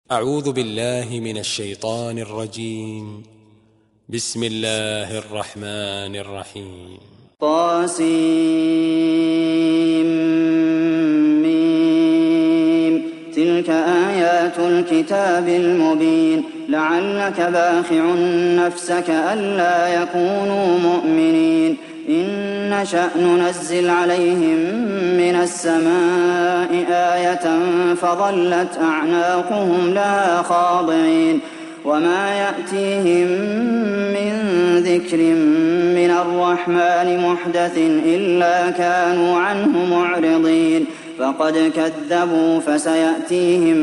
أعوذ بالله من الشيطان الرجيم. بسم الله الرحمن الرحيم. طاسيم تلك آيات الكتاب المبين لعلك باخع نفسك ألا يكونوا مؤمنين إن نشأ ننزل عليهم من السماء آية فظلت أعناقهم لها خاضعين وما يأتيهم من ذكر من الرحمن محدث إلا كانوا عنه معرضين فقد كذبوا فسيأتيهم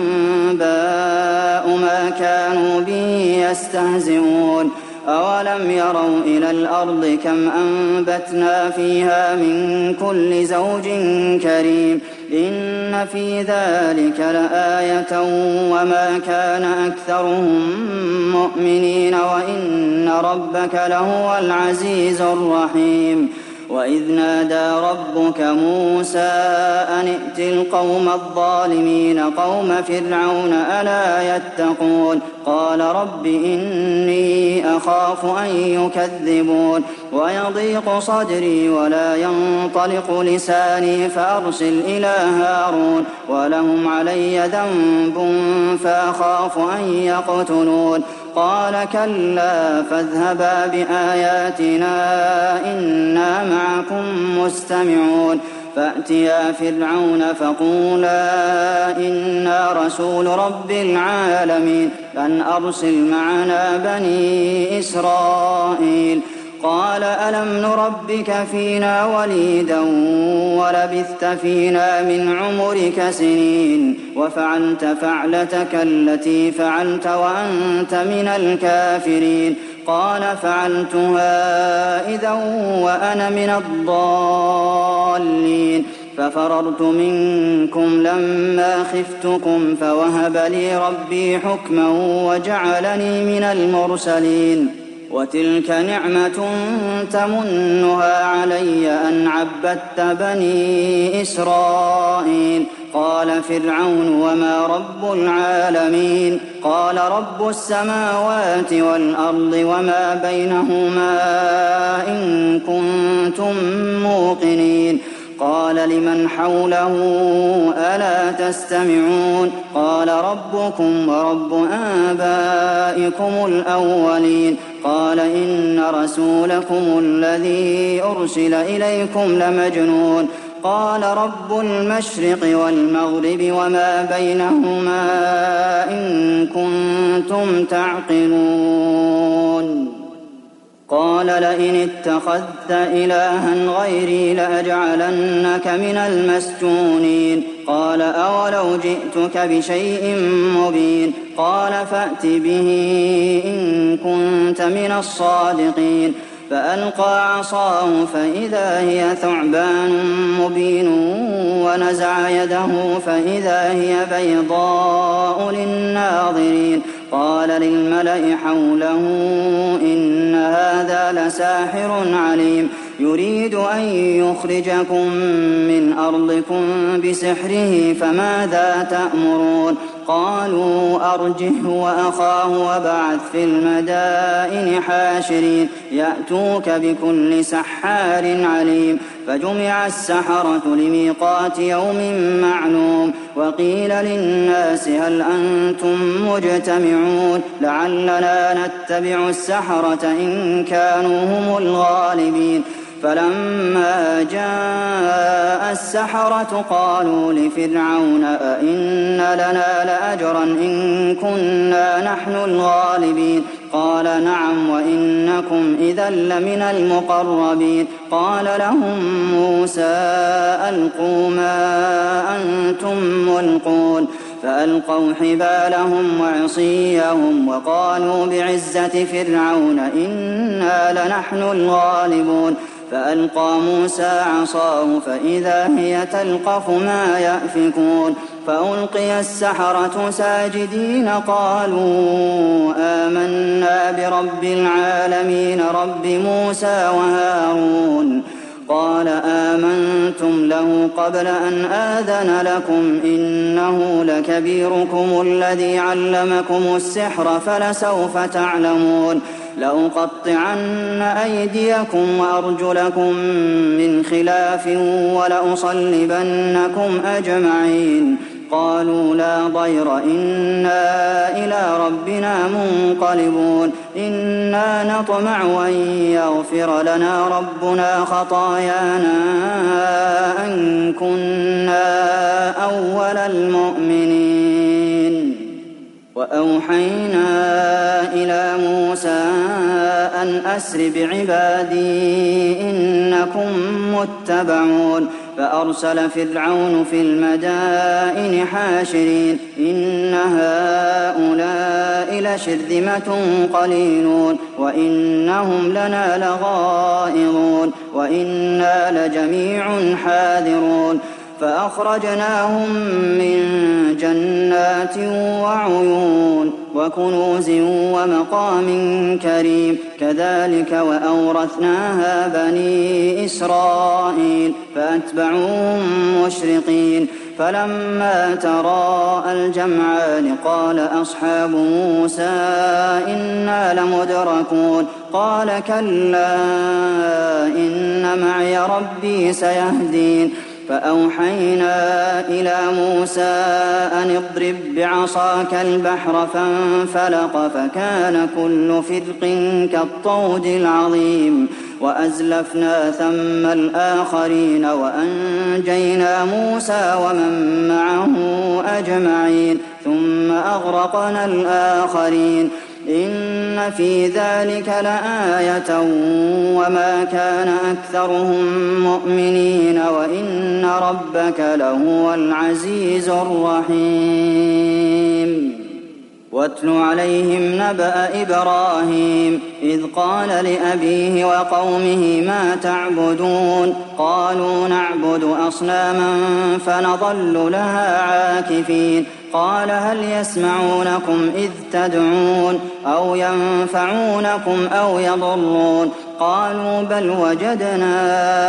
أنباء ما كانوا به يستهزئون أولم يروا إلى الأرض كم أنبتنا فيها من كل زوج كريم إن في ذلك لآية وما كان أكثرهم مؤمنين وإن ربك لهو العزيز الرحيم وإذ نادى ربك موسى أن ائت القوم الظالمين قوم فرعون ألا يتقون قال رب إني أخاف أن يكذبون ويضيق صدري ولا ينطلق لساني فأرسل إلى هارون ولهم علي ذنب فأخاف أن يقتلون قال كلا فاذهبا بآياتنا إنا معكم مستمعون فأتيا فرعون فقولا إنا رسول رب العالمين أن أرسل معنا بني إسرائيل قال ألم نربك فينا وليدا ولبثت فينا من عمرك سنين وفعلت فعلتك التي فعلت وأنت من الكافرين قال فعلتها إذا وأنا من الضالين ففررت منكم لما خفتكم فوهب لي ربي حكما وجعلني من المرسلين وتلك نعمة تمنها علي أن عبدت بني إسرائيل قال فرعون وما رب العالمين قال رب السماوات والأرض وما بينهما إن كنتم موقنين قال لمن حوله ألا تستمعون قال ربكم ورب آبائكم الأولين قال إن رسولكم الذي أرسل إليكم لمجنون قال رب المشرق والمغرب وما بينهما إن كنتم تعقلون قال لئن اتخذت إلها غيري لأجعلنك من المسجونين قال أولو جئتك بشيء مبين قال فأت به إن كنت من الصادقين فألقى عصاه فإذا هي ثعبان مبين ونزع يده فإذا هي بيضاء للناظرين قال للملأ حوله إن هذا لساحر عليم يريد أن يخرجكم من أرضكم بسحره فماذا تأمرون قالوا أرجه وأخاه وابعث في المدائن حاشرين يأتوك بكل سحار عليم فجمع السحرة لميقات يوم معلوم وقيل للناس هل أنتم مجتمعون لعلنا نتبع السحرة إن كانوا هم الغالبين فلما جاء السحرة قالوا لفرعون أئن لنا لأجرا إن كنا نحن الغالبين قال نعم وإنكم إذا لمن المقربين قال لهم موسى ألقوا ما أنتم ملقون فألقوا حبالهم وعصيهم وقالوا بعزة فرعون إنا لنحن الغالبون فألقى موسى عصاه فإذا هي تلقف ما يأفكون فألقي السحرة ساجدين قالوا آمنا برب العالمين رب موسى وهارون قال آمنتم له قبل أن آذن لكم إنه لكبيركم الذي علمكم السحر فلسوف تعلمون لأقطعن أيديكم وأرجلكم من خلاف ولأصلبنكم أجمعين قالوا لا ضير إنا إلى ربنا منقلبون إنا نطمع أن يغفر لنا ربنا خطايانا أن كنا أول المؤمنين وأوحينا إلى موسى أن أسر بعبادي إنكم متبعون فأرسل فرعون في المدائن حاشرين إن هؤلاء لشرذمة قليلون وإنهم لنا لغائظون وإنا لجميع حاذرون فأخرجناهم من جنات وعيون وكنوز ومقام كريم كذلك وأورثناها بني إسرائيل فأتبعوهم مشرقين فلما تراءى الجمعان قال أصحاب موسى إنا لمدركون قال كلا إن معي ربي سيهدين فأوحينا إلى موسى أن اضرب بعصاك البحر فانفلق فكان كل فرق كالطود العظيم وأزلفنا ثم الآخرين وأنجينا موسى ومن معه أجمعين ثم أغرقنا الآخرين إن في ذلك لآية وما كان أكثرهم مؤمنين وإن ربك لهو العزيز الرحيم واتل عليهم نبأ إبراهيم إذ قال لأبيه وقومه ما تعبدون قالوا نعبد أصناما فنظل لها عاكفين قال هل يسمعونكم إذ تدعون أو ينفعونكم أو يضرون قالوا بل وجدنا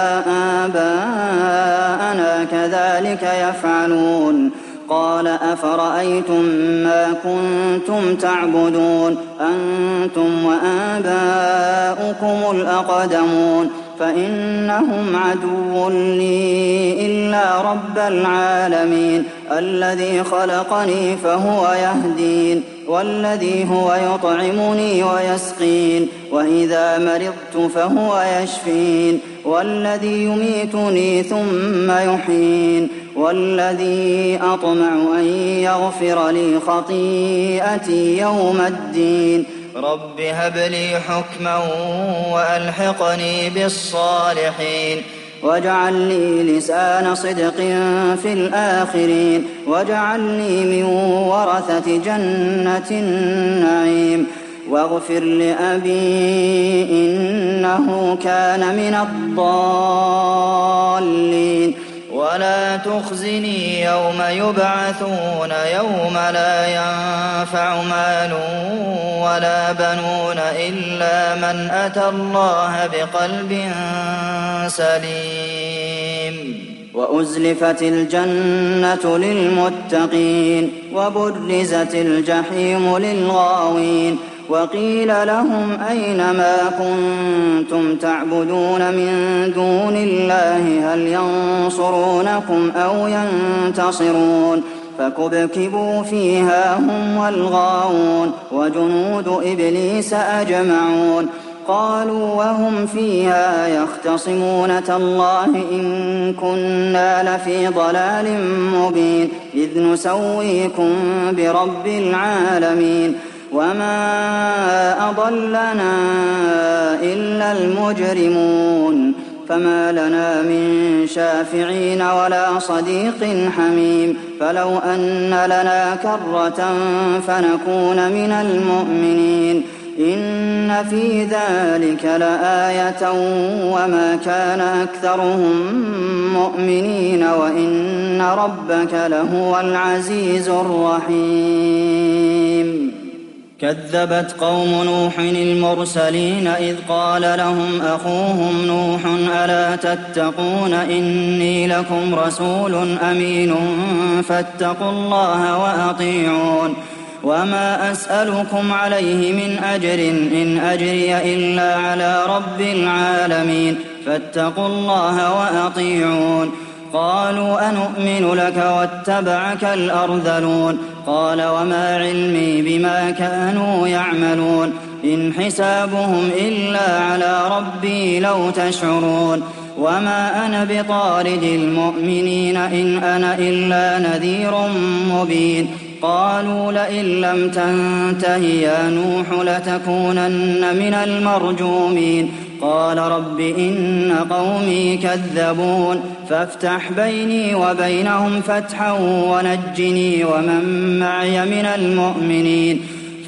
آباءنا كذلك يفعلون قال أفرأيتم ما كنتم تعبدون أنتم وآباؤكم الأقدمون فإنهم عدو لي إلا رب العالمين الذي خلقني فهو يهدين والذي هو يطعمني ويسقين وإذا مرضت فهو يشفين والذي يميتني ثم يحيين والذي أطمع أن يغفر لي خطيئتي يوم الدين رب هب لي حكما وألحقني بالصالحين واجعل لي لسان صدق في الآخرين واجعلني من ورثة جنة النعيم واغفر لأبي إنه كان من الضالين ولا تخزني يوم يبعثون يوم لا ينفع مال ولا بنون إلا من أتى الله بقلب سليم وأزلفت الجنة للمتقين وبرزت الجحيم للغاوين وقيل لهم أين ما كنتم تعبدون من دون الله هل ينصرونكم أو ينتصرون فكبكبوا فيها هم والغاوون وجنود إبليس أجمعون قالوا وهم فيها يختصمون تالله إن كنا لفي ضلال مبين إذ نسويكم برب العالمين وما أضلنا إلا المجرمون فما لنا من شافعين ولا صديق حميم فلو أن لنا كرة فنكون من المؤمنين إن في ذلك لآية وما كان أكثرهم مؤمنين وإن ربك لهو العزيز الرحيم كذبت قوم نوح المرسلين إذ قال لهم أخوهم نوح ألا تتقون إني لكم رسول أمين فاتقوا الله وأطيعون وما أسألكم عليه من أجر إن أجري إلا على رب العالمين فاتقوا الله وأطيعون قالوا أنؤمن لك واتبعك الأرذلون قال وما علمي بما كانوا يعملون إن حسابهم إلا على ربي لو تشعرون وما أنا بطارد المؤمنين إن أنا إلا نذير مبين قالوا لئن لم تنته يا نوح لتكونن من المرجومين قال رب إن قومي كذبون فافتح بيني وبينهم فتحا ونجني ومن معي من المؤمنين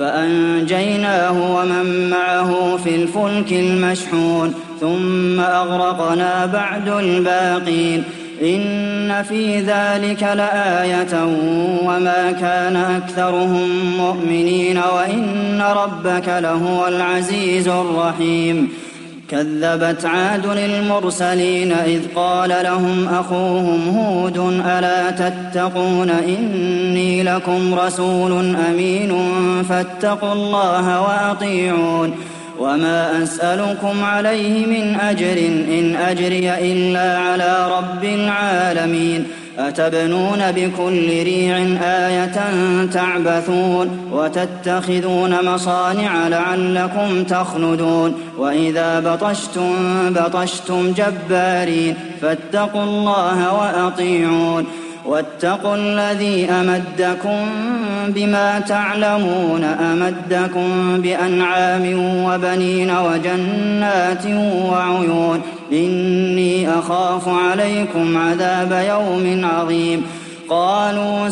فأنجيناه ومن معه في الفلك المشحون ثم أغرقنا بعد الباقين إن في ذلك لآية وما كان أكثرهم مؤمنين وإن ربك لهو العزيز الرحيم كذبت عاد المرسلين إذ قال لهم أخوهم هود ألا تتقون إني لكم رسول أمين فاتقوا الله وأطيعون وما أسألكم عليه من أجر إن أجري إلا على رب العالمين أتبنون بكل ريع آية تعبثون وتتخذون مصانع لعلكم تخلدون وإذا بطشتم بطشتم جبارين فاتقوا الله وأطيعون واتقوا الذي أمدكم بما تعلمون أمدكم بأنعام وبنين وجنات وعيون إني أخاف عليكم عذاب يوم عظيم قالوا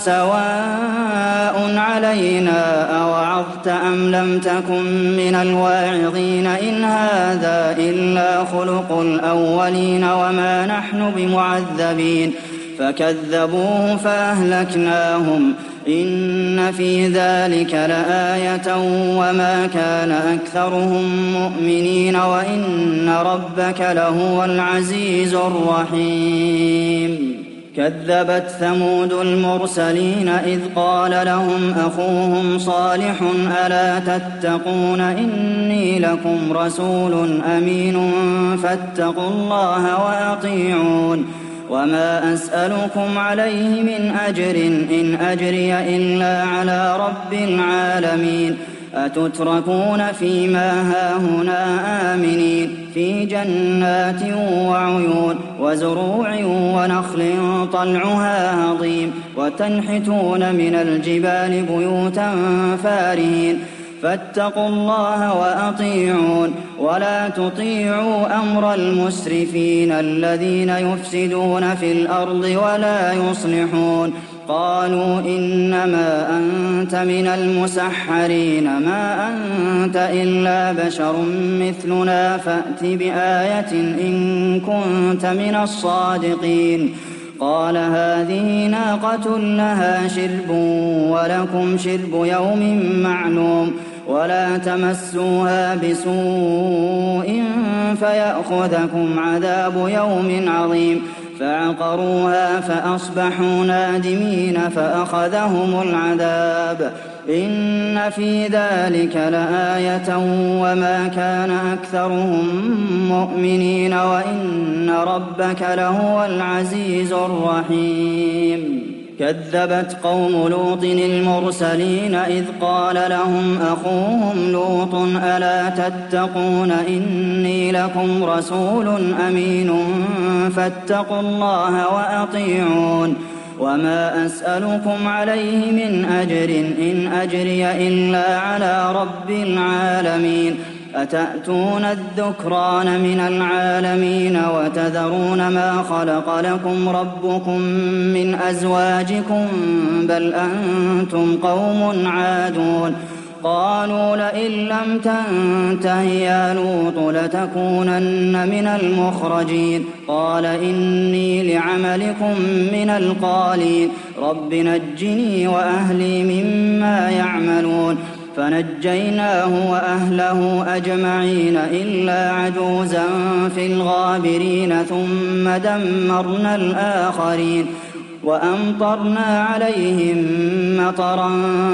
سواء علينا أوعظت أم لم تكن من الواعظين إن هذا إلا خلق الأولين وما نحن بمعذبين فكذبوه فأهلكناهم إن في ذلك لآية وما كان أكثرهم مؤمنين وإن ربك لهو العزيز الرحيم كذبت ثمود المرسلين إذ قال لهم أخوهم صالح ألا تتقون إني لكم رسول أمين فاتقوا الله وأطيعون وما أسألكم عليه من أجر إن أجري إلا على رب العالمين أتتركون فيما هاهنا آمنين في جنات وعيون وزروع ونخل طلعها هضيم وتنحتون من الجبال بيوتا فارهين فاتقوا الله وأطيعون ولا تطيعوا أمر المسرفين الذين يفسدون في الأرض ولا يصلحون قالوا إنما أنت من المسحرين ما أنت إلا بشر مثلنا فأت بآية إن كنت من الصادقين قال هذه ناقة لها شرب ولكم شرب يوم معلوم ولا تمسوها بسوء فيأخذكم عذاب يوم عظيم فعقروها فأصبحوا نادمين فأخذهم العذاب إن في ذلك لآية وما كان أكثرهم مؤمنين وإن ربك لهو العزيز الرحيم كذبت قوم لوط المرسلين إذ قال لهم أخوهم لوط ألا تتقون إني لكم رسول أمين فاتقوا الله وأطيعون وما أسألكم عليه من أجر إن أجري إلا على رب العالمين أتأتون الذكران من العالمين وتذرون ما خلق لكم ربكم من أزواجكم بل أنتم قوم عادون قالوا لئن لم تنته يا لوط لتكونن من المخرجين قال إني لعملكم من القالين رب نجني وأهلي مما يعملون فنجيناه وأهله أجمعين إلا عجوزا في الغابرين ثم دمرنا الآخرين وأمطرنا عليهم مطرا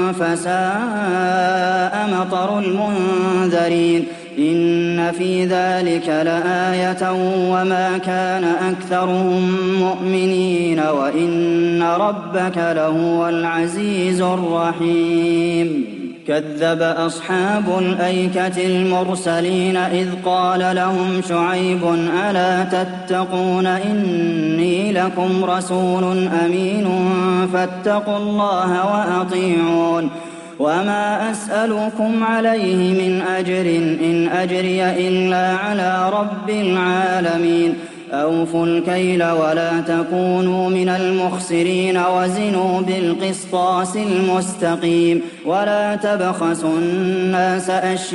فساء مطر المنذرين إن في ذلك لآية وما كان أكثرهم مؤمنين وإن ربك لهو العزيز الرحيم كذب أصحاب الأيكة المرسلين إذ قال لهم شعيب ألا تتقون إني لكم رسول أمين فاتقوا الله وأطيعون وما أسألكم عليه من أجر إن أجري إلا على رب العالمين أوفوا الكيل ولا تكونوا من المخسرين وزنوا بالقسطاس المستقيم ولا تبخسوا الناس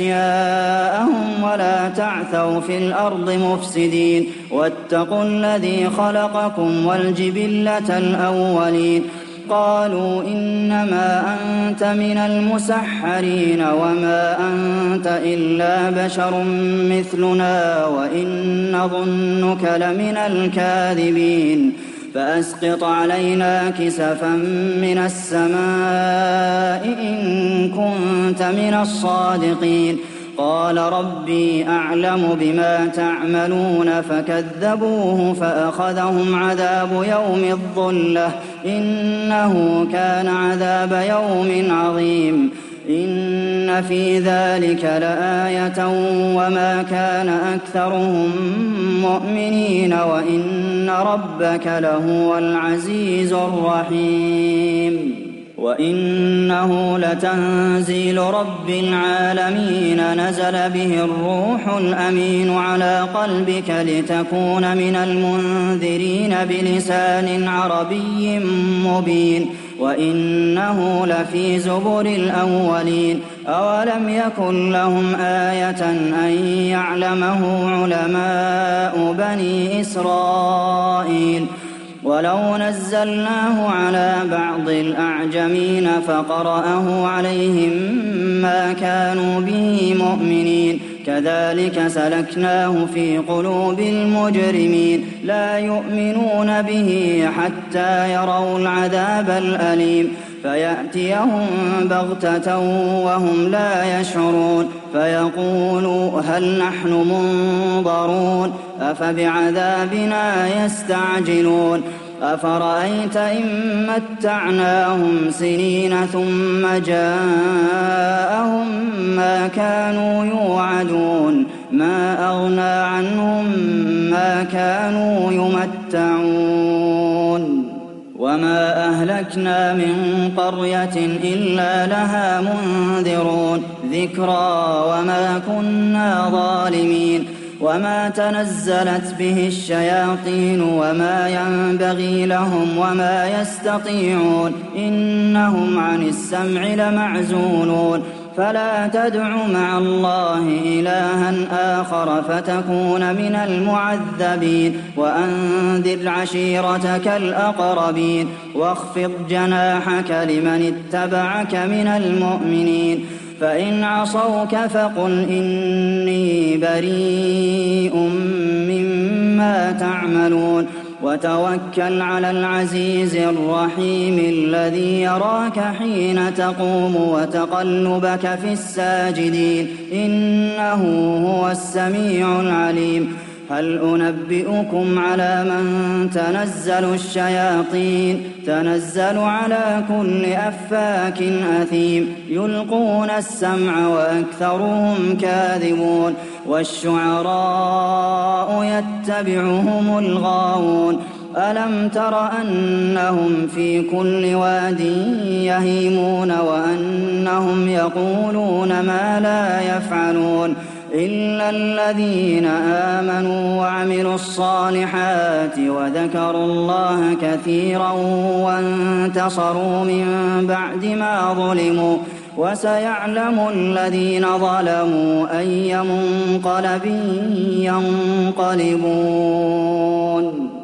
أشياءهم ولا تعثوا في الأرض مفسدين واتقوا الذي خلقكم والجبلة الأولين قالوا إنما أنت من المسحرين وما أنت إلا بشر مثلنا وإن نظنك لمن الكاذبين فأسقط علينا كسفا من السماء إن كنت من الصادقين قال ربي أعلم بما تعملون فكذبوه فأخذهم عذاب يوم الظلة إنه كان عذاب يوم عظيم إن في ذلك لآية وما كان أكثرهم مؤمنين وإن ربك لهو العزيز الرحيم وإنه لتنزيل رب العالمين نزل به الروح الأمين على قلبك لتكون من المنذرين بلسان عربي مبين وإنه لفي زبر الأولين أولم يكن لهم آية أن يعلمه علماء بني إسرائيل ولو نزلناه على بعض الأعجمين فقرأه عليهم ما كانوا به مؤمنين كذلك سلكناه في قلوب المجرمين لا يؤمنون به حتى يروا العذاب الأليم فيأتيهم بغتة وهم لا يشعرون فيقولوا هل نحن منظرون أفبعذابنا يستعجلون أفرأيت إن متعناهم سنين ثم جاءهم ما كانوا يوعدون ما أغنى عنهم ما كانوا يمتعون وما أهلكنا من قرية إلا لها منذرون ذكرى وما كنا ظالمين وما تنزلت به الشياطين وما ينبغي لهم وما يستطيعون إنهم عن السمع لمعزولون فلا تدع مع الله إلها آخر فتكون من المعذبين وأنذر عشيرتك الأقربين واخفض جناحك لمن اتبعك من المؤمنين فإن عصوك فقل إني بريء مما تعملون وتوكل على العزيز الرحيم الذي يراك حين تقوم وتقلبك في الساجدين إنه هو السميع العليم هل أنبئكم على من تنزل الشياطين تنزل على كل أفاك أثيم يلقون السمع وأكثرهم كاذبون والشعراء يتبعهم الغاوون ألم تر أنهم في كل واد يهيمون وأنهم يقولون ما لا يفعلون إلا الذين آمنوا وعملوا الصالحات وذكروا الله كثيرا وانتصروا من بعد ما ظلموا وسيعلم الذين ظلموا أي منقلب ينقلبون